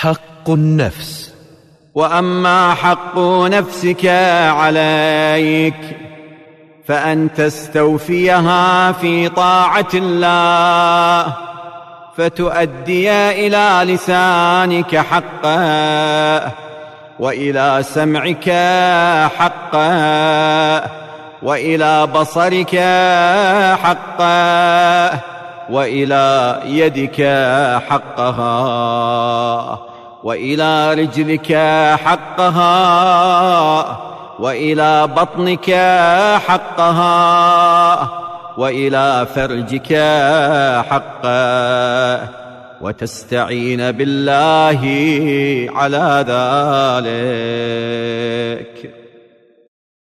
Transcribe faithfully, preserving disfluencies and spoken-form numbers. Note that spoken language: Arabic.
حق النفس. وأما حق نفسك عليك فأن تستوفيها في طاعة الله، فتؤدي إلى لسانك حقه، وإلى سمعك حقه، وإلى بصرك حقه، وإلى يدك حقها، وإلى رجلك حقها، وإلى بطنك حقها، وإلى فرجك حقه، وتستعين بالله على ذلك.